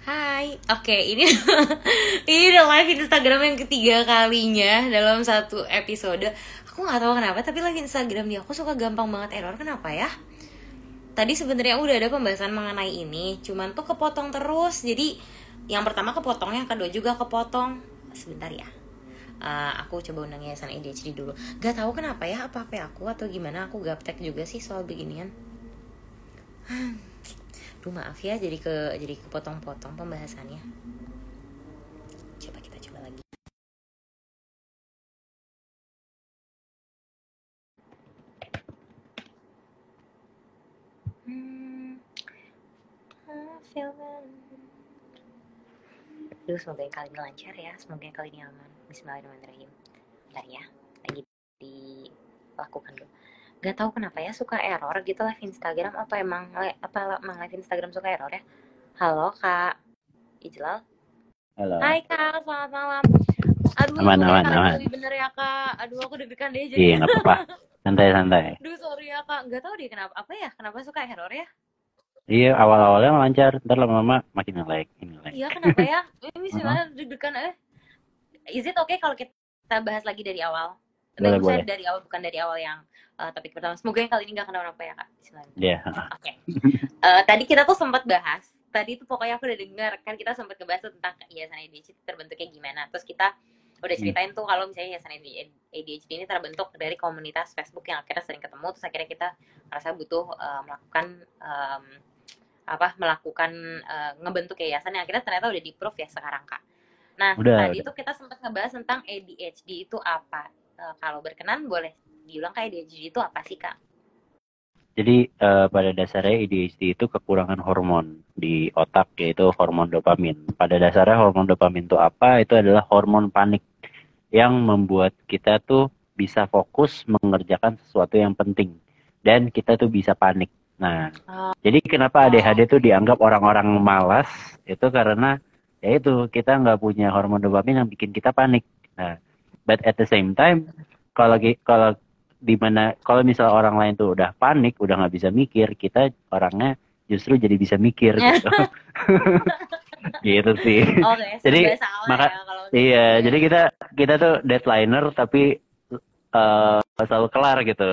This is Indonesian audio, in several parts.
Hai, oke ini ini udah live Instagram yang ketiga kalinya dalam satu episode. Aku nggak tahu kenapa, tapi live Instagram dia aku suka gampang banget error. Kenapa ya? Tadi sebenarnya udah ada pembahasan mengenai ini, cuman tuh kepotong terus. Jadi yang pertama kepotong, yang kedua juga kepotong. Sebentar ya. Aku coba undang Yayasan ADHD dulu. Gak tahu kenapa ya, apa aku atau gimana, aku gaptek juga sih soal beginian. Duh maaf ya, jadi kepotong-potong pembahasannya. Coba kita coba lagi. Duh, semoga yang kali ini lancar ya, semoga yang kali ini aman. Bismillahirrahmanirrahim. Bentar ya, lagi dilakukan dulu. Gak tahu kenapa ya suka error gitu live Instagram. Apa emang live Instagram suka error ya? Halo Kak Ijlal. Halo. Hai Kak, selamat malam. Aduh, Aman. lebih bener ya Kak. Aduh, aku deg-degan deh jadi. Iya, nggak apa-apa. Santai. Duh, sorry ya Kak. Gak tahu deh kenapa. Apa ya? Kenapa suka error ya? Iya, awal-awalnya lancar. Ntar lama-lama makin nge-lag. Iya, kenapa ya? Ini sebenarnya deg-degan. Is it okay kalau kita bahas lagi dari awal? Boleh. Dari awal, bukan dari awal yang topik pertama. Semoga yang kali ini gak kenapa-napa ya Kak. Iya. Oke. Tadi kita tuh sempat bahas. Tadi tuh pokoknya aku udah dengar kan kita sempat ngebahas tentang Yayasan ADHD terbentuknya gimana. Terus kita udah ceritain tuh kalau misalnya Yayasan ADHD ini terbentuk dari komunitas Facebook yang akhirnya sering ketemu. Terus akhirnya kita merasa butuh melakukan ngebentuk yayasan yang akhirnya ternyata udah di-approve ya sekarang Kak. Nah, tadi tuh kita sempat ngebahas tentang ADHD itu apa. Kalau berkenan boleh diulang Kak, ADHD itu apa sih Kak? Jadi pada dasarnya ADHD itu kekurangan hormon di otak, yaitu hormon dopamin. Pada dasarnya hormon dopamin itu apa? Itu adalah hormon panik yang membuat kita tuh bisa fokus mengerjakan sesuatu yang penting. Dan kita tuh bisa panik. Nah, jadi kenapa ADHD itu dianggap orang-orang malas? Itu karena yaitu kita nggak punya hormon dopamin yang bikin kita panik. Nah, but at the same time, kalau misalnya orang lain tuh udah panik, udah nggak bisa mikir, kita orangnya justru jadi bisa mikir gitu. Gitu sih. Jadi jadi kita tuh deadlineer tapi selalu kelar gitu.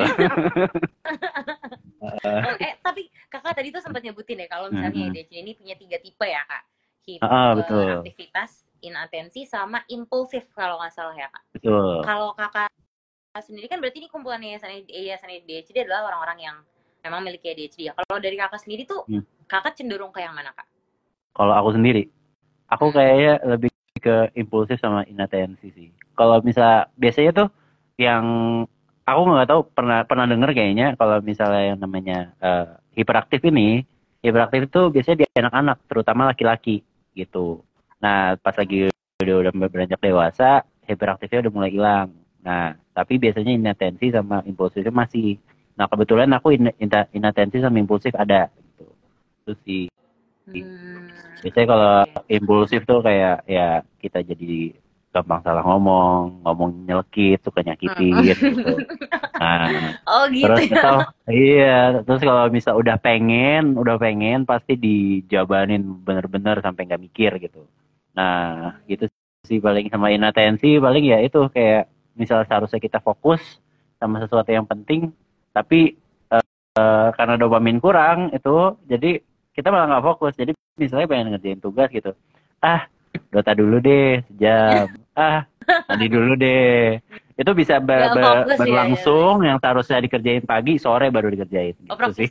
Tapi kakak tadi tuh sempat nyebutin ya kalau misalnya ADHD ini punya 3 tipe ya Kak. Betul. Aktivitas, inatensi, sama impulsif kalau nggak salah ya Kak. Betul. Kalau kakak sendiri kan berarti ini kumpulan Yayasan ADHD adalah orang-orang yang memang memiliki ADHD ya. Kalau dari kakak sendiri tuh kakak cenderung ke yang mana Kak? Kalau aku sendiri, aku kayaknya lebih ke impulsif sama inatensi sih. Kalau biasanya tuh yang aku nggak tahu pernah denger kayaknya kalau misalnya yang namanya hiperaktif itu biasanya di anak-anak, terutama laki-laki gitu. Nah, pas lagi udah beranjak dewasa, hiperaktifnya udah mulai hilang. Nah, tapi biasanya inatensi sama impulsifnya masih. Nah, kebetulan aku inatensi sama impulsif ada gitu. Terus sih. Biasanya kalau impulsif tuh kayak ya kita jadi gampang salah ngomong nyelekit, suka nyakitin gitu. Nah, terus kalau misal udah pengen pasti dijabanin bener-bener sampai nggak mikir gitu. Nah, gitu sih paling. Sama inatensi paling ya itu kayak misal seharusnya kita fokus sama sesuatu yang penting, tapi karena dopamin kurang itu, jadi kita malah nggak fokus. Jadi misalnya pengen ngerjain tugas gitu, Dota dulu deh sejam, mandi dulu deh. Itu bisa berlangsung ya. Yang seharusnya dikerjain pagi, sore baru dikerjain. Gitu sih.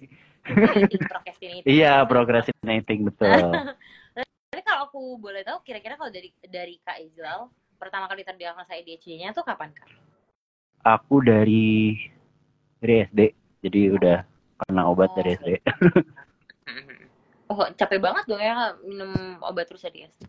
Iya, procrastinating betul. Tapi kalau aku boleh tahu, kira-kira kalau dari Kak Ijlal, pertama kali terdiagnosa ADHD-nya tuh kapan Kak? Aku dari SD, jadi udah kena obat dari SD. Capek banget dong ya minum obat terus dari SD.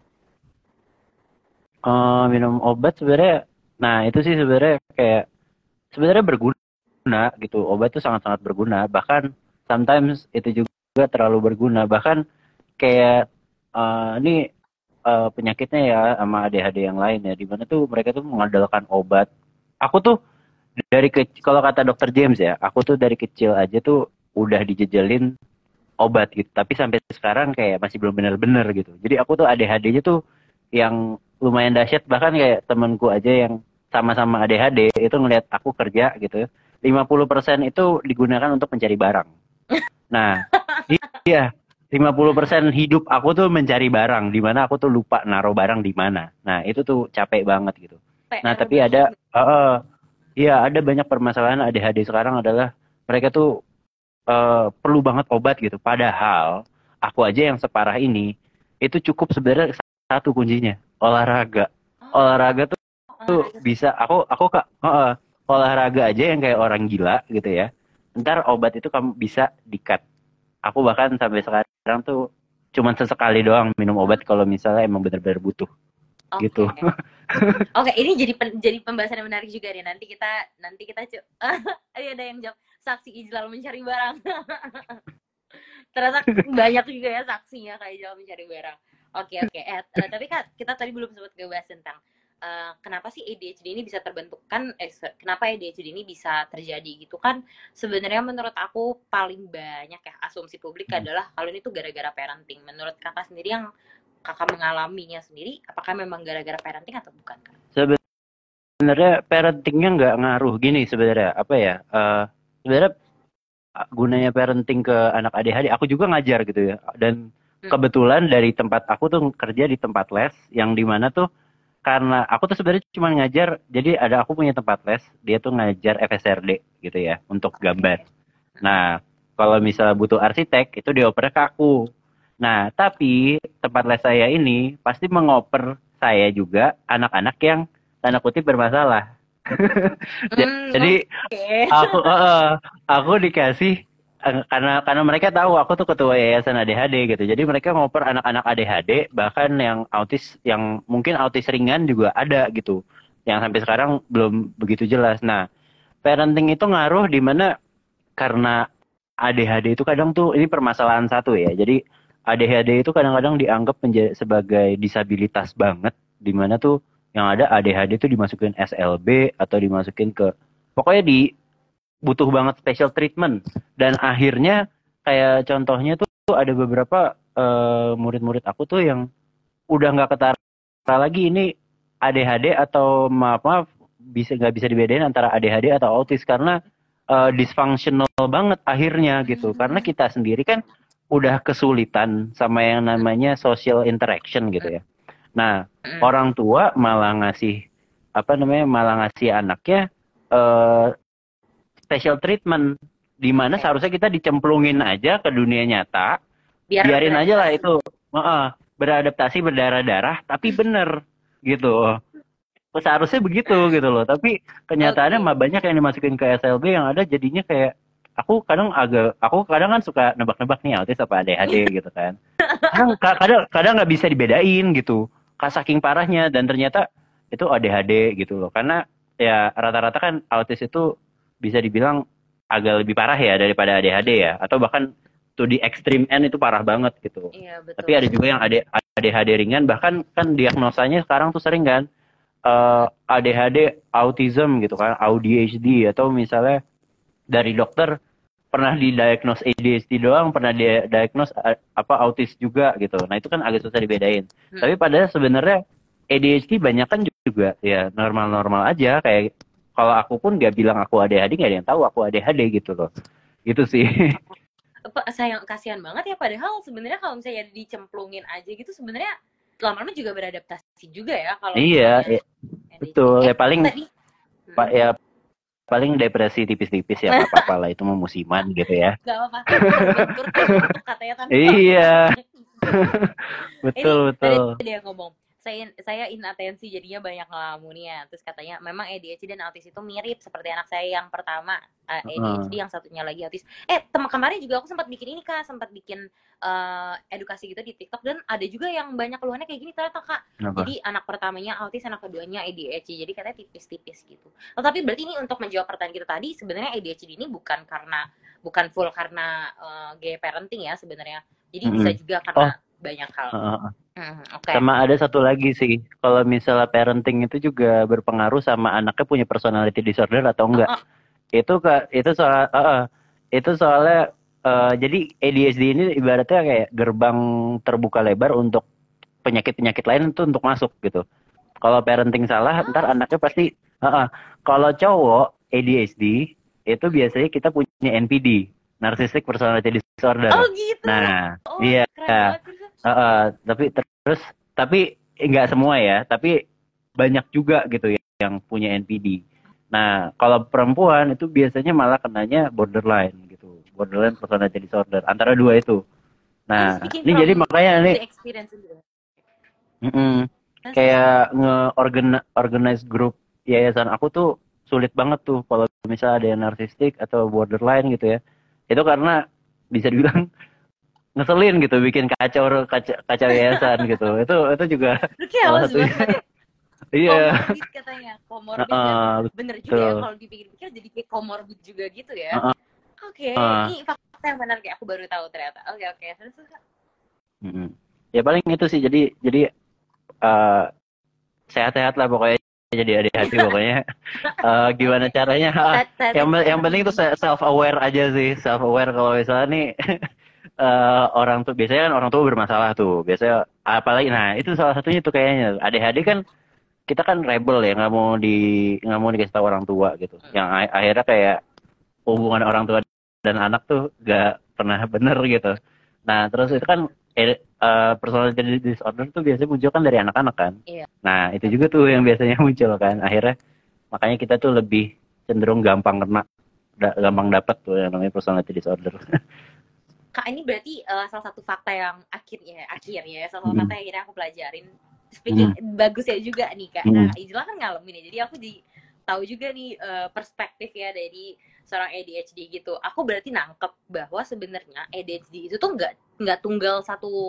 Minum obat sebenarnya, nah itu sih sebenarnya berguna gitu. Obat itu sangat-sangat berguna, bahkan sometimes itu juga terlalu berguna. Bahkan kayak ini penyakitnya ya sama ADHD yang lain ya, dimana tuh mereka tuh mengandalkan obat. Aku tuh dari kecil, kalau kata dokter James ya, aku tuh dari kecil aja tuh udah dijejelin obat gitu. Tapi sampai sekarang kayak masih belum benar-benar gitu. Jadi aku tuh ADHD-nya tuh yang lumayan dahsyat, bahkan kayak temanku aja yang sama-sama ADHD itu ngelihat aku kerja gitu. 50% itu digunakan untuk mencari barang. Nah, iya, 50% hidup aku tuh mencari barang, di mana aku tuh lupa naruh barang di mana. Nah, itu tuh capek banget gitu. Nah, PR tapi banget. iya ada banyak permasalahan ADHD sekarang adalah mereka tuh perlu banget obat gitu. Padahal aku aja yang separah ini itu cukup sebenarnya satu kuncinya, olahraga. Oh, Olahraga tuh olahraga tuh. bisa aku kak olahraga aja yang kayak orang gila gitu ya. Ntar obat itu kamu bisa di-cut. Aku bahkan sampai sekarang tuh cuman sesekali doang minum obat kalau misalnya emang benar-benar butuh gitu. Oke. Oke, ini jadi pembahasan yang menarik juga nih. Nanti kita ada yang jawab saksi Ijlal mencari barang. Ternyata banyak juga ya saksinya kayak Ijlal mencari barang. Oke, oke. Tapi Kak, kita tadi belum sempat ngebahas tentang kenapa sih ADHD ini bisa terbentuk kan kenapa ADHD ini bisa terjadi gitu kan sebenarnya menurut aku paling banyak ya asumsi publik adalah kalau ini tuh gara-gara parenting. Menurut Kakak sendiri yang Kakak mengalaminya sendiri, apakah memang gara-gara parenting atau bukan, Kak? Sebenarnya parentingnya nggak ngaruh gini sebenarnya apa ya? Sebenarnya gunanya parenting ke anak ADHD, aku juga ngajar gitu ya. Dan kebetulan dari tempat aku tuh kerja di tempat les yang dimana tuh karena aku tuh sebenarnya cuma ngajar, jadi aku punya tempat les, dia tuh ngajar FSRD gitu ya untuk gambar. Nah, kalau misalnya butuh arsitek itu dioper ke aku. Nah, tapi tempat les saya ini pasti mengoper saya juga anak-anak yang tanda kutip bermasalah. Jadi Oke. aku dikasih karena mereka tahu aku tuh ketua yayasan ADHD gitu. Jadi mereka ngoper anak-anak ADHD bahkan yang autis yang mungkin autis ringan juga ada gitu. Yang sampai sekarang belum begitu jelas. Nah, parenting itu ngaruh di mana karena ADHD itu kadang tuh ini permasalahan satu ya. Jadi ADHD itu kadang-kadang dianggap sebagai disabilitas banget di mana tuh yang ada ADHD itu dimasukin SLB atau dimasukin ke pokoknya butuh banget special treatment dan akhirnya kayak contohnya tuh ada beberapa murid-murid aku tuh yang udah nggak ketara lagi ini ADHD atau maaf nggak bisa dibedain antara ADHD atau autis karena dysfunctional banget akhirnya gitu karena kita sendiri kan udah kesulitan sama yang namanya social interaction gitu ya. Nah, orang tua malah ngasih anaknya special treatment di mana seharusnya kita dicemplungin aja ke dunia nyata, biarin aja lah itu beradaptasi berdarah-darah, tapi bener gitu. Seharusnya begitu gitu loh, tapi kenyataannya mah banyak yang dimasukin ke SLB yang ada jadinya kayak aku kadang kan suka nebak-nebak nih autis apa ADHD gitu kan. Kadang nggak bisa dibedain gitu, saking parahnya dan ternyata itu ADHD gitu loh. Karena ya rata-rata kan autis itu bisa dibilang agak lebih parah ya daripada ADHD ya, atau bahkan to the extreme end itu parah banget gitu. Iya, betul. Tapi ada juga yang ADHD ringan, bahkan kan diagnosanya sekarang tuh sering kan ADHD autism gitu kan, ADHD atau misalnya dari dokter pernah didiagnos ADHD doang, pernah didiagnos autis juga gitu. Nah itu kan agak susah dibedain. Tapi padahal sebenarnya ADHD banyak kan juga ya normal-normal aja kayak kalau aku pun nggak bilang aku ADHD nggak ada yang tahu aku ADHD gitu loh. Gitu sih. Kasihan banget ya padahal sebenarnya kalau misalnya dicemplungin aja gitu sebenarnya lama-lama juga beradaptasi juga ya kalau iya, betul. Ya paling tadi, ya paling depresi tipis-tipis ya nggak apa-apa lah itu mau musiman gitu ya. Gak apa-apa. Katanya tanpa. Iya. betul. Tadi dia ngomong saya inatensi jadinya banyak ngelamunnya terus katanya memang ADHD dan autis itu mirip seperti anak saya yang pertama ADHD yang satunya lagi autis kemarin juga aku sempat bikin ini Kak sempat bikin edukasi gitu di TikTok dan ada juga yang banyak keluhannya kayak gini ternyata Kak. Jadi anak pertamanya autis anak keduanya ADHD jadi katanya tipis-tipis gitu tapi berarti ini untuk menjawab pertanyaan kita tadi sebenarnya ADHD ini bukan full karena gaya parenting ya sebenarnya jadi bisa juga karena banyak hal. Okay. Sama ada satu lagi sih, kalau misalnya parenting itu juga berpengaruh sama anaknya punya personality disorder atau enggak. Itu soalnya jadi ADHD ini ibaratnya kayak gerbang terbuka lebar untuk penyakit-penyakit lain itu untuk masuk gitu. Kalau parenting salah, ntar anaknya pasti. Kalau cowok ADHD itu biasanya kita punya NPD, Narcissistic Personality Disorder. Oh gitu. Nah, Oh, iya. keren banget. Tapi nggak semua ya, tapi banyak juga gitu ya yang punya NPD. Nah, kalau perempuan itu biasanya malah kenanya borderline gitu, borderline personality disorder, antara dua itu. Nah, ini jadi makanya nih, kayak nge-organize grup yayasan aku tuh sulit banget tuh kalau misalnya ada yang narsistik atau borderline gitu ya. Itu karena bisa dibilang ngeselin gitu, bikin kacau yayasan gitu. Itu juga salah satu. Iya. Komorbid katanya, komorbid bener juga ya kalau dipikir-pikir jadi kayak komorbid juga gitu ya. Oke, ini fakta yang benar kayak aku baru tahu ternyata. Oke, terus. Ya paling itu sih, jadi sehat-sehat lah pokoknya, jadi hati-hati pokoknya. Gimana caranya? Yang penting itu self aware aja sih, self aware kalau misalnya nih orang tuh biasanya kan orang tua bermasalah tuh, biasanya apalagi nah itu salah satunya tuh kayaknya ADHD kan, kita kan rebel ya, nggak mau dikasih tahu orang tua gitu, yang akhirnya kayak hubungan orang tua dan anak tuh gak pernah bener gitu. Nah terus itu kan personality disorder tuh biasanya muncul kan dari anak-anak kan. Nah itu juga tuh yang biasanya muncul kan, akhirnya makanya kita tuh lebih cenderung gampang dapet tuh yang namanya personality disorder. Kak, ini berarti salah satu fakta yang akhirnya salah satu fakta yang akhirnya aku pelajarin. Speaking bagus ya juga nih Kak. Nah, Ijla kan ngalamin ya, jadi aku tahu juga nih perspektif ya dari seorang ADHD gitu. Aku berarti nangkep bahwa sebenarnya ADHD itu tuh nggak tunggal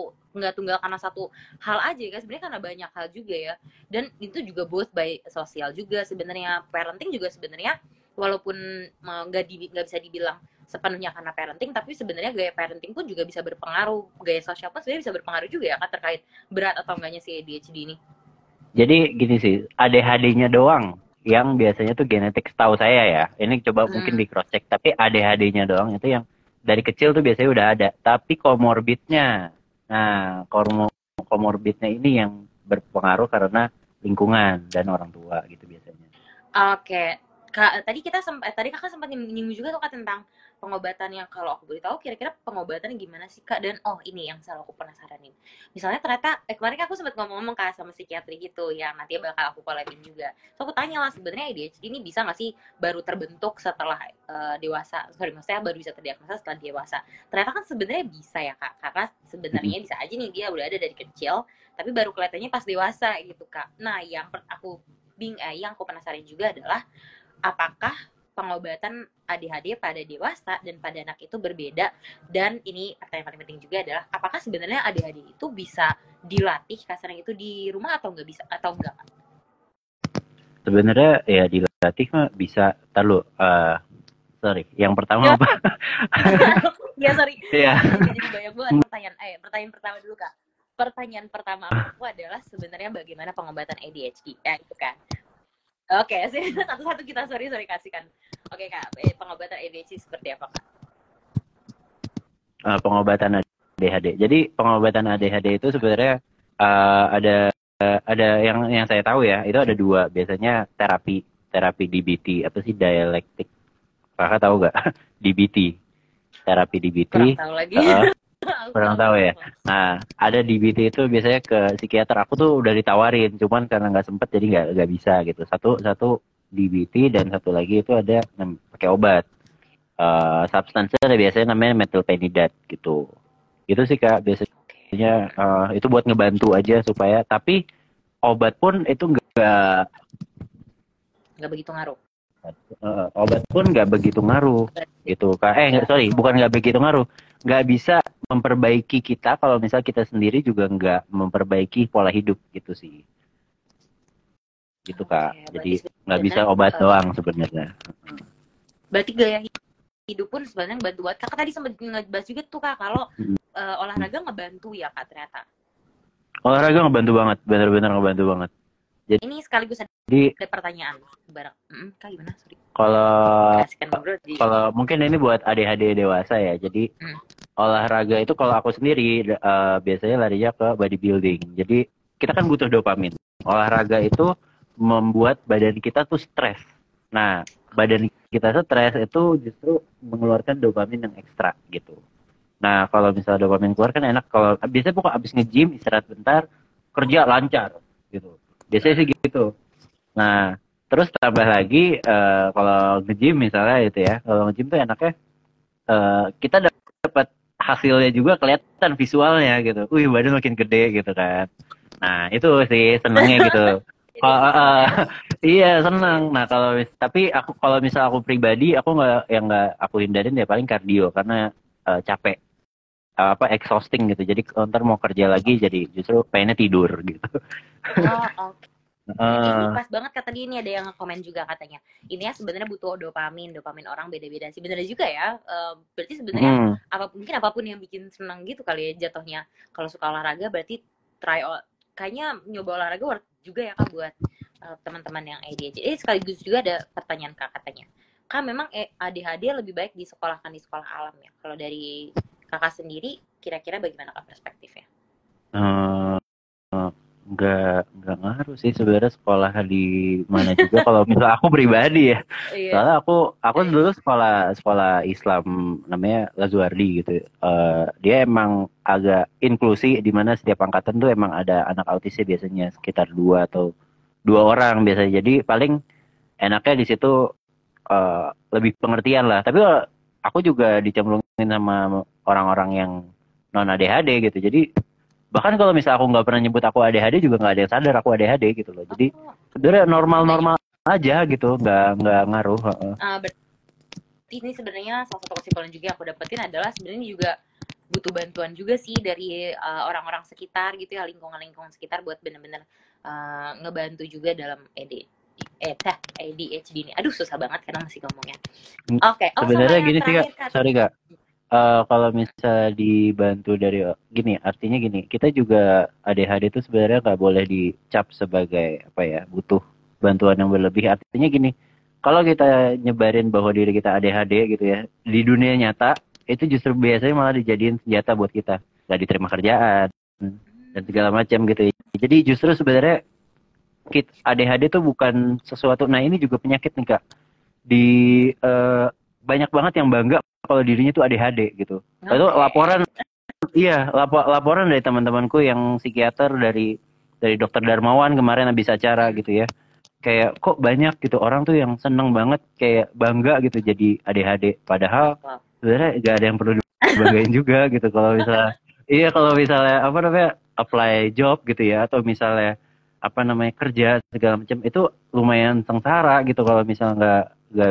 karena satu hal aja kan, sebenarnya karena banyak hal juga ya. Dan itu juga both by sosial juga sebenarnya, parenting juga sebenarnya, walaupun nggak bisa dibilang sepenuhnya karena parenting, tapi sebenarnya gaya parenting pun juga bisa berpengaruh, gaya sosial pun sebenarnya bisa berpengaruh juga ya Kak, terkait berat atau enggaknya si ADHD ini. Jadi gini sih, ADHD-nya doang yang biasanya tuh genetik, setahu saya ya, ini coba mungkin di cross check, tapi ADHD-nya doang itu yang dari kecil tuh biasanya udah ada, tapi komorbidnya, nah komorbidnya ini yang berpengaruh karena lingkungan dan orang tua gitu biasanya. Oke. Kak, tadi Kakak sempat nyinggung juga tuh Kak tentang pengobatan, yang kalau aku boleh tahu kira-kira pengobatannya gimana sih Kak? Dan ini yang selalu aku penasaranin. Misalnya ternyata kemarin aku sempat ngomong Kak sama psikiatri gitu yang nanti bakal aku collabin juga. So aku tanya lah, sebenarnya ADHD ini bisa nggak sih baru terbentuk setelah dewasa? Maksudnya baru bisa terdiagnosa setelah dewasa. Ternyata kan sebenarnya bisa ya Kak, karena sebenarnya bisa aja nih dia udah ada dari kecil, tapi baru kelihatannya pas dewasa gitu Kak. Nah yang aku penasaran juga adalah apakah pengobatan ADHD pada dewasa dan pada anak itu berbeda, dan ini pertanyaan paling penting juga adalah apakah sebenarnya ADHD itu bisa dilatih kasarnya itu di rumah atau nggak bisa atau enggak? Sebenarnya ya dilatih mah bisa. Sorry, yang pertama apa? Ya sorry. Iya. Jadi banyak banget pertanyaan. Pertanyaan pertama dulu Kak. Pertanyaan pertama aku adalah sebenarnya bagaimana pengobatan ADHD? Ya itu kan. Oke, satu-satu kita sorry kasihkan. Oke Kak, pengobatan ADHD seperti apa Kak? Pengobatan ADHD. Jadi pengobatan ADHD itu sebenarnya ada yang saya tahu ya, itu ada dua. Biasanya terapi DBT, apa sih, dialektik. Kakak tahu nggak? DBT, terapi DBT. Kurang tahu lagi. Kurang tahu ya. Nah, ada DBT itu biasanya ke psikiater. Aku tuh udah ditawarin, cuman karena nggak sempet jadi nggak bisa gitu. Satu DBT dan satu lagi itu ada pakai obat. Substansinya biasanya namanya methylphenidate gitu. Itu sih Kak biasanya, itu buat ngebantu aja supaya, tapi obat pun itu nggak begitu ngaruh. Obat pun nggak begitu ngaruh gitu Kak. Bukan nggak begitu ngaruh, nggak bisa memperbaiki kita kalau misal kita sendiri juga nggak memperbaiki pola hidup gitu sih, gitu Kak. Jadi nggak bisa obat doang sebenarnya. Berarti gaya hidup pun sebenarnya ngebantu buat Kakak. Tadi sempat ngebahas juga tuh Kak kalau olahraga ngebantu ya Kak ternyata. Olahraga ngebantu banget, benar-benar ngebantu banget. Ini sekaligus Jadi ada pertanyaan bareng. Kak gimana? Sorry. kalau Kasihkan ngobrol di. kalau mungkin ini buat ADHD dewasa ya. Jadi olahraga itu kalau aku sendiri biasanya larinya ke bodybuilding. Jadi kita kan butuh dopamin. Olahraga itu membuat badan kita tuh stres. Nah, badan kita stres itu justru mengeluarkan dopamin yang ekstra gitu. Nah, kalau misalnya dopamin keluar kan enak. Kalau biasanya pokok abis nge-gym istirahat bentar, kerja lancar gitu. Biasanya sih gitu. Nah, terus tambah lagi kalau nge-gym misalnya gitu ya. Kalau nge-gym tuh enaknya kita dapat hasilnya juga kelihatan visualnya gitu. Wih, badan makin gede gitu kan. Nah, itu sih senengnya gitu. Kalau iya seneng. Nah, tapi aku kalau misal aku pribadi aku nggak aku hindarin ya paling kardio karena capek exhausting gitu. Jadi ntar mau kerja lagi jadi justru pengennya tidur gitu. Oh, oke. Ini pas banget kata dia, ini ada yang komen juga katanya. Ini ya sebenarnya butuh dopamin orang beda-beda sih. Bener juga ya. Berarti sebenarnya mungkin apapun yang bikin senang gitu kali ya jatuhnya. Kalau suka olahraga berarti kayaknya nyoba olahraga worth juga ya Kak buat teman-teman yang ADHD. Sekaligus juga ada pertanyaan Kak katanya. Kak memang ADHD lebih baik disekolahkan di sekolah alam ya. Kalau dari Kakak sendiri kira-kira bagaimana Kak perspektifnya? Nggak ngaruh sih sebenarnya sekolah di mana juga kalau misal aku pribadi ya. Soalnya aku dulu sekolah Islam namanya Lazuardi gitu. Dia emang agak inklusi di mana setiap angkatan tuh emang ada anak autisnya biasanya sekitar 2 orang biasanya. Jadi paling enaknya di situ lebih pengertian lah. Tapi aku juga dicemplungin sama orang-orang yang non ADHD gitu. Jadi bahkan kalau misalnya aku nggak pernah nyebut aku ADHD juga nggak ada yang sadar aku ADHD gitu loh. Jadi sebenarnya normal-normal aja gitu, nggak ngaruh. Berarti ini sebenarnya salah satu kesimpulan juga yang aku dapetin adalah sebenarnya juga butuh bantuan juga sih dari orang-orang sekitar gitu ya, lingkungan sekitar buat benar-benar ngebantu juga dalam ADHD ini. Aduh susah banget karena masih ngomongnya. Oke. Sebenarnya gini sih Kak, sorry Kak. Kalau misalnya dibantu dari gini, artinya gini, kita juga ADHD itu sebenarnya nggak boleh dicap sebagai butuh bantuan yang berlebih. Artinya gini, kalau kita nyebarin bahwa diri kita ADHD gitu ya, di dunia nyata itu justru biasanya malah dijadiin senjata buat kita, nggak diterima kerjaan dan segala macam gitu. Jadi justru sebenarnya ADHD itu bukan sesuatu. Nah ini juga penyakit nih Kak. Banyak banget yang bangga kalau dirinya tuh ADHD gitu. Lalu laporan dari teman-temanku yang psikiater dari Dokter Darmawan kemarin habis acara gitu ya. Kayak kok banyak gitu orang tuh yang seneng banget kayak bangga gitu jadi ADHD. Padahal sebenarnya gak ada yang perlu dibanggain juga gitu kalau misalnya apply job gitu ya atau misalnya kerja segala macam itu lumayan sengsara gitu kalau misalnya nggak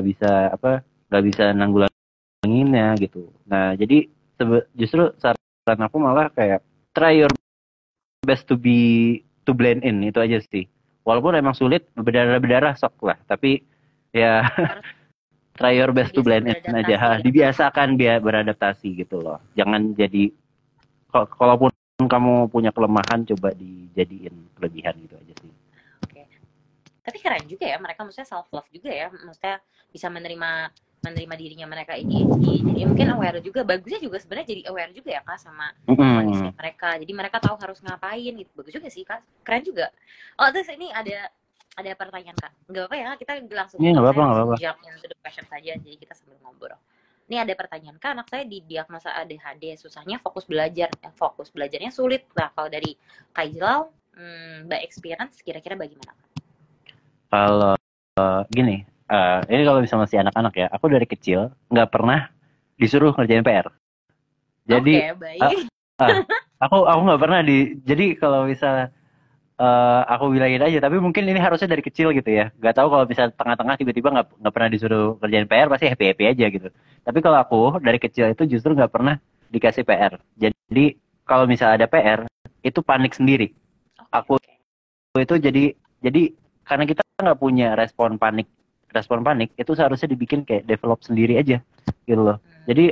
bisa nanggulanginnya gitu. Nah jadi justru saran aku malah kayak try your best to blend in itu aja sih. Walaupun emang sulit berdarah sok lah, tapi ya try your best to blend in aja. Dibiasakan biar beradaptasi gitu loh. Jangan jadi kalaupun kamu punya kelemahan coba dijadiin kelebihan gitu aja sih. Oke. Tapi keren juga ya mereka maksudnya self love juga ya, maksudnya bisa menerima dirinya mereka ADHD. Jadi mungkin aware juga, bagusnya juga sebenarnya jadi aware juga ya Kak sama kondisi mereka. Jadi mereka tahu harus ngapain gitu. Bagus juga sih Kak. Keren juga. Oh terus ini ada pertanyaan Kak. Nggak apa-apa ya, kita langsung jump into the question saja. Jadi kita sambil ngobrol. Ini ada pertanyaan Kak, anak saya didiagnosa ADHD, susahnya fokus belajarnya sulit. Nah kalau dari Kak Ijlal, by experience kira-kira bagaimana Kak? Kalau gini, ini kalau bisa masih anak-anak ya, aku dari kecil nggak pernah disuruh ngerjain PR. Jadi baik. aku nggak pernah jadi kalau bisa aku bilangin aja, tapi mungkin ini harusnya dari kecil gitu ya. Gak tahu kalau bisa tengah-tengah tiba-tiba nggak pernah disuruh kerjain PR pasti happy aja gitu. Tapi kalau aku dari kecil itu justru nggak pernah dikasih PR. Jadi kalau misalnya ada PR itu panik sendiri. Aku itu jadi karena kita nggak punya respon panik itu seharusnya dibikin kayak develop sendiri aja gitu loh. Jadi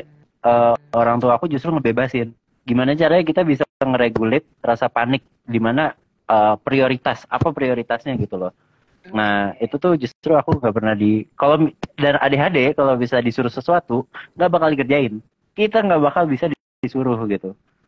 orang tua aku justru ngebebasin. Gimana caranya kita bisa ngeregulate rasa panik di mana prioritas, apa prioritasnya gitu loh. Nah itu tuh justru aku nggak pernah dan ADHD kalau bisa disuruh sesuatu nggak bakal dikerjain. Kita nggak bakal bisa disuruh gitu.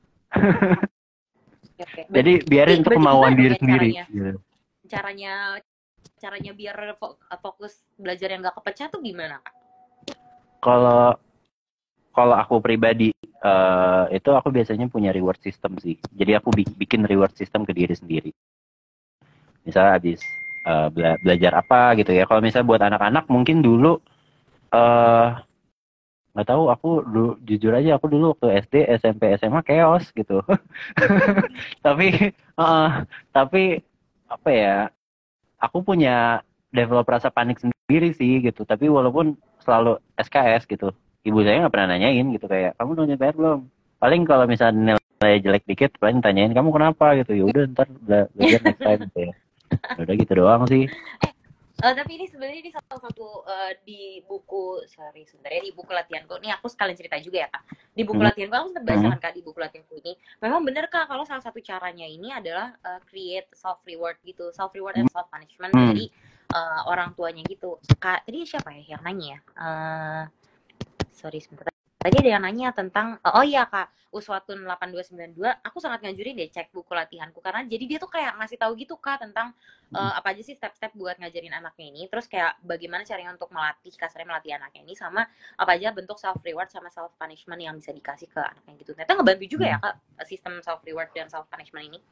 Oke. Jadi biarin itu Berarti kemauan gimana diri ya sendiri. caranya? Gitu. Caranya biar fokus belajar yang gak kepecah tuh gimana, Kak? Kalau kalau aku pribadi itu aku biasanya punya reward system sih. Jadi aku bikin reward system ke diri sendiri. Misalnya habis belajar apa gitu ya. Kalau misalnya buat anak-anak mungkin dulu eh nggak tahu, aku dulu jujur aja aku dulu waktu SD SMP SMA chaos gitu. tapi eh, tapi apa ya, aku punya develop rasa panik sendiri sih gitu. Tapi walaupun selalu SKS gitu, ibu saya nggak pernah nanyain gitu kayak kamu udah nyampe belum. Paling kalau misalnya nilai jelek dikit paling tanyain kamu kenapa gitu. Ya udah ntar belajar next time gitu ya. Udah gitu doang sih. Tapi ini sebenarnya di salah satu di buku, sebenarnya di buku latihanku. Nih aku sekalian cerita juga ya, Kak. Di buku latihanku aku sempat baca kan, Kak, di buku latihanku ini. Memang bener, Kak, kalau salah satu caranya ini adalah create self reward gitu, self reward and self punishment dari orang tuanya gitu. Kak, tadi siapa ya yang nanya ya? Sorry sebentar. Tadi ada yang nanya tentang oh iya, Kak, Uswatun 8292, aku sangat ngajurin deh cek buku latihanku karena jadi dia tuh kayak ngasih tahu gitu, Kak, tentang apa aja sih step-step buat ngajarin anaknya ini, terus kayak bagaimana caranya untuk kasarnya melatih anaknya ini, sama apa aja bentuk self reward sama self punishment yang bisa dikasih ke anaknya gitu. Ternyata ngebantu juga ya, Kak, sistem self reward dan self punishment ini.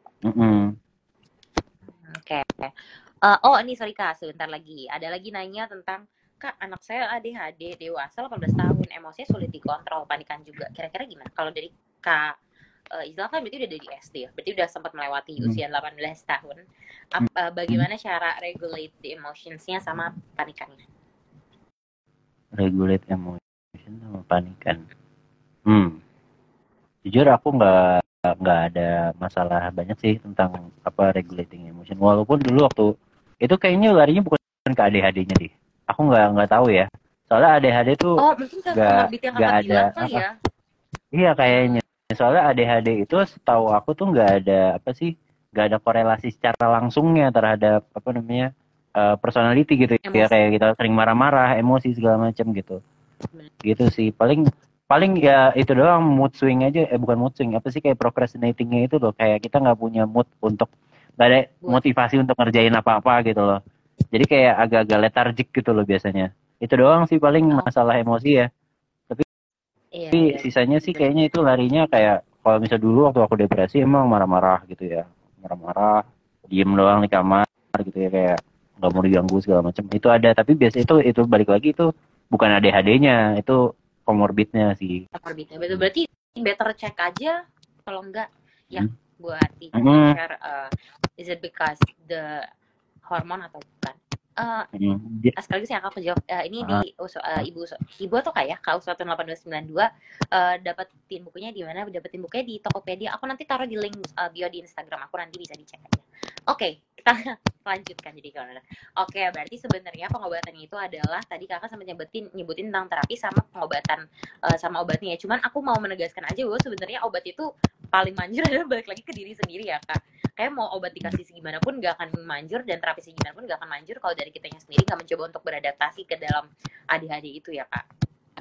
Oke. Oh ini sorry, Kak, sebentar lagi ada lagi nanya tentang, Kak, anak saya ADHD, dewasa 18 tahun, emosinya sulit dikontrol, panikan juga. Kira-kira gimana? Kalau dari Kak Isla kan berarti udah dari SD ya, berarti udah sempat melewati usia 18 tahun. Bagaimana cara regulate the emotions-nya sama panikannya? Regulate emotion sama panikan. Jujur aku nggak ada masalah banyak sih tentang apa regulating emotion. Walaupun dulu waktu itu kayaknya larinya bukan ke ADHD-nya deh. Aku nggak tahu ya. Soalnya ADHD tuh mungkin nggak ada kali apa? Ya. Iya kayaknya. Soalnya ADHD itu setahu aku tuh nggak ada apa sih? Nggak ada korelasi secara langsungnya terhadap apa namanya personality gitu ya, kayak kita sering marah-marah, emosi segala macam gitu. Gitu sih. Paling ya itu doang, mood swing aja. Bukan mood swing, apa sih, kayak procrastinatingnya itu loh, kayak kita nggak punya mood untuk, nggak ada motivasi untuk ngerjain apa-apa gitu loh. Jadi kayak agak-agak lethargic gitu loh biasanya. Itu doang sih paling masalah emosi ya. Tapi sisanya sih kayaknya itu larinya kayak kalau misalnya dulu waktu aku depresi emang marah-marah gitu ya. Marah-marah, diem doang di kamar gitu ya, kayak nggak mau diganggu segala macam. Itu ada, tapi biasa itu balik lagi itu bukan ADHD-nya, itu komorbidnya sih. Komorbidnya, betul. Berarti better cek aja kalau enggak ya buat share is it because the hormon atau bukan. Sekaligus yang aku jawab ini di ibu atau kayak Kak Uswatun 1892 dapetin bukunya di mana? Dapetin bukunya di Tokopedia. Aku nanti taruh di link bio di Instagram aku, nanti bisa dicek aja. Oke, kita lanjutkan jadi kalau Oke, berarti sebenarnya pengobatannya itu adalah tadi Kakak sempat nyebutin tentang terapi sama pengobatan sama obatnya ya. Cuman aku mau menegaskan aja bahwa sebenarnya obat itu paling manjur adalah balik lagi ke diri sendiri ya, Kak. Kayak mau obat dikasih segimana pun gak akan manjur, dan terapi segimana pun gak akan manjur kalau dari kitanya sendiri gak mencoba untuk beradaptasi ke dalam ADHD itu ya, Kak.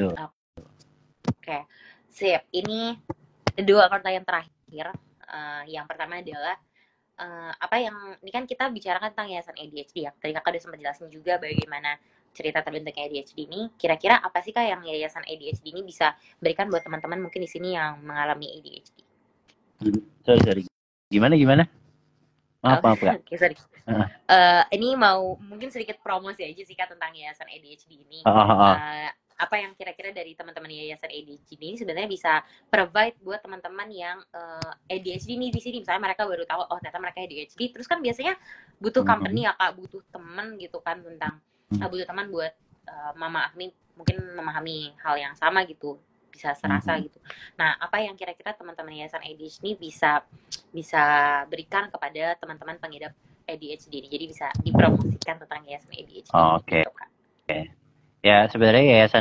Oke, sip. Ini 2 pertanyaan terakhir. Yang pertama adalah ini kan kita bicarakan tentang yayasan ADHD ya. Tadi Kakak udah sempat jelasin juga bagaimana cerita terbentuknya ADHD ini. Kira-kira apa sih, Kak, yang yayasan ADHD ini bisa berikan buat teman-teman mungkin di sini yang mengalami ADHD? Sorry. Gimana? Maaf, Kak. Okay, sorry. Ini mau mungkin sedikit promosi aja sih, Kak, tentang yayasan ADHD ini. Apa yang kira-kira dari teman-teman yayasan ADHD ini sebenarnya bisa provide buat teman-teman yang ADHD nih di sini. Misalnya mereka baru tahu, oh ternyata mereka ADHD. Terus kan biasanya butuh company ya, Kak, butuh teman gitu kan, tentang butuh teman buat mungkin memahami hal yang sama gitu, bisa serasa gitu. Nah, apa yang kira-kira teman-teman yayasan ADHD ini bisa berikan kepada teman-teman pengidap ADHD ini? Jadi bisa dipromosikan tentang yayasan ADHD. Oke. Ya, sebenarnya yayasan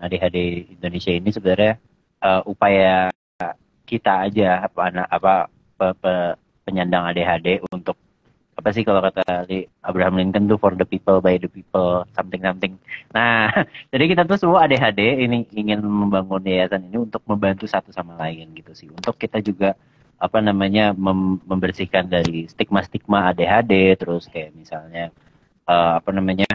ADHD Indonesia ini sebenarnya upaya kita aja penyandang ADHD untuk apa sih kalau kata Abraham Lincoln tuh for the people by the people something something. Nah, jadi kita tuh semua ADHD ini ingin membangun yayasan ini untuk membantu satu sama lain gitu sih. Untuk kita juga apa namanya membersihkan dari stigma-stigma ADHD, terus kayak misalnya apa namanya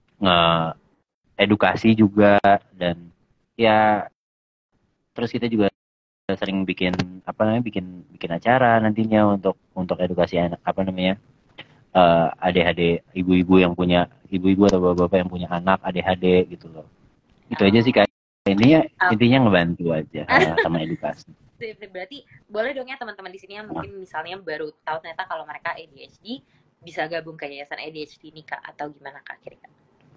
edukasi juga, dan ya terus kita juga sering bikin apa namanya bikin acara nantinya untuk edukasi anak apa namanya ADHD, ibu-ibu atau bapak-bapak yang punya anak ADHD gitu loh. Itu aja sih Kak. Intinya ngebantu aja sama edukasi. Berarti boleh dong ya teman-teman di sini yang mungkin misalnya baru tahu ternyata kalau mereka ADHD bisa gabung ke yayasan ADHD ini Kak, atau gimana Kak kira-kira?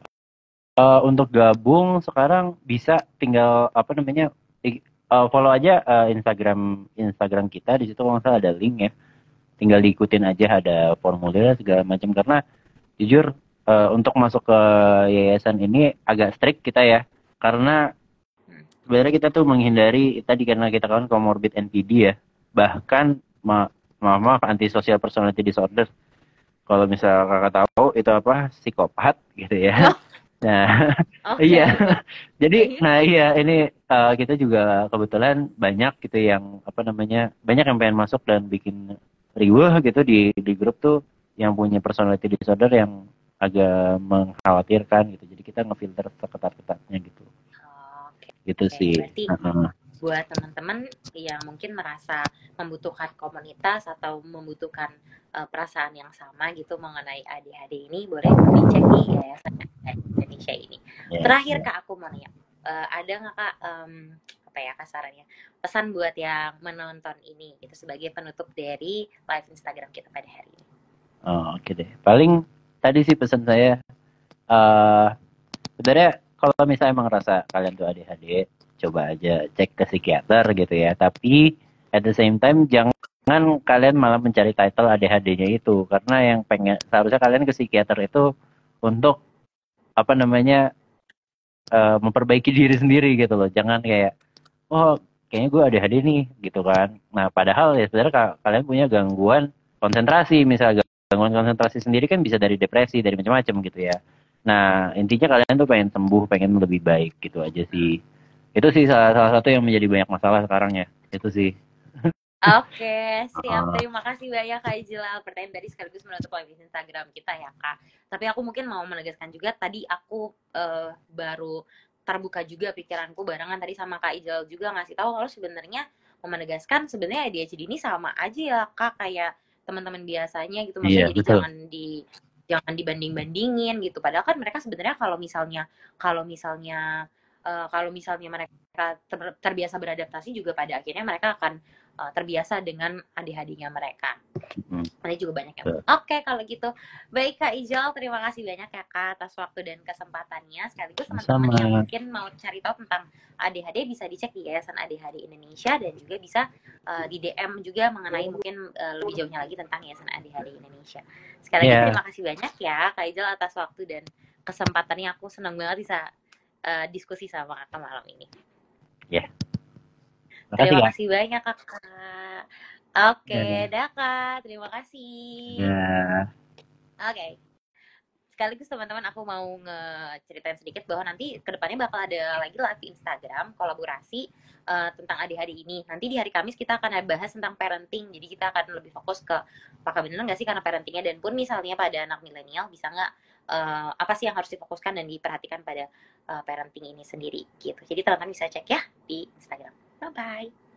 Untuk gabung sekarang bisa tinggal apa namanya follow aja Instagram kita, di situ kalau nggak salah ada link ya. Tinggal diikutin aja, ada formulir segala macam, karena jujur untuk masuk ke yayasan ini agak strict kita ya, karena sebenarnya kita tuh menghindari tadi karena kita kan comorbid NPD ya, bahkan maaf antisocial personality disorder. Kalau misal kakak tahu itu apa, psikopat gitu ya. Nah, iya. Jadi, iya ini kita juga kebetulan banyak gitu yang apa namanya, banyak yang pengen masuk dan bikin riweh gitu di grup tuh yang punya personality disorder yang agak mengkhawatirkan gitu. Jadi kita ngefilter seketat-ketatnya gitu. Gitu sih. Berarti buat teman-teman yang mungkin merasa membutuhkan komunitas atau membutuhkan perasaan yang sama gitu mengenai ADHD ini, boleh dicek di Yayasan Indonesia ini. Terakhir Kak, aku mau nanya, ada nggak Kak apa ya kasarannya pesan buat yang menonton ini itu sebagai penutup dari live Instagram kita pada hari ini? Oke deh. Paling tadi sih pesan saya, sebenarnya kalau misalnya emang ngerasa kalian tuh ADHD, coba aja cek ke psikiater gitu ya. Tapi at the same time jangan kalian malah mencari title ADHD-nya itu, karena yang seharusnya kalian ke psikiater itu untuk apa namanya memperbaiki diri sendiri gitu loh. Jangan kayak kayaknya gue ADHD nih gitu kan. Nah padahal ya sebenarnya kalian punya gangguan konsentrasi, misalnya gangguan konsentrasi sendiri kan bisa dari depresi, dari macam-macam gitu ya. Nah intinya kalian tuh pengen sembuh, pengen lebih baik gitu aja sih. Itu sih salah satu yang menjadi banyak masalah sekarang ya. Itu sih. Oke, siap. Terima kasih banyak Kak Ijlal. Pertanyaan tadi sekaligus menutup live Instagram kita ya Kak. Tapi aku mungkin mau menegaskan juga, tadi aku baru terbuka juga pikiranku barengan tadi sama Kak Ijlal juga ngasih tahu kalau sebenarnya mau menegaskan sebenarnya ADHD ini sama aja ya Kak kayak teman-teman biasanya gitu. Maksudnya jadi jangan dibanding-bandingin gitu. Padahal kan mereka sebenarnya kalau misalnya mereka terbiasa beradaptasi juga pada akhirnya mereka akan terbiasa dengan ADHD-nya mereka. Ini juga banyak yang. Oke, kalau gitu. Baik Kak Ijal, terima kasih banyak ya Kak atas waktu dan kesempatannya. Sekaligus teman-teman yang mungkin mau cari tahu tentang ADHD bisa dicek di Yayasan ADHD Indonesia, dan juga bisa di DM juga mengenai mungkin lebih jauhnya lagi tentang Yayasan ADHD Indonesia. Sekali lagi terima kasih banyak ya Kak Ijal atas waktu dan kesempatannya. Aku senang banget bisa diskusi sama Kakak malam ini. Terima kasih banyak Kakak. Oke, dah Kak. Terima kasih. Oke. Sekaligus teman-teman aku mau ngeceritain sedikit bahwa nanti kedepannya bakal ada lagi live Instagram kolaborasi tentang ADHD ini. Nanti di hari Kamis kita akan bahas tentang parenting. Jadi kita akan lebih fokus ke apakah benar nggak sih karena parentingnya, dan pun misalnya pada anak milenial bisa nggak apa sih yang harus difokuskan dan diperhatikan pada parenting ini sendiri gitu. Jadi teman-teman bisa cek ya di Instagram. Bye-bye.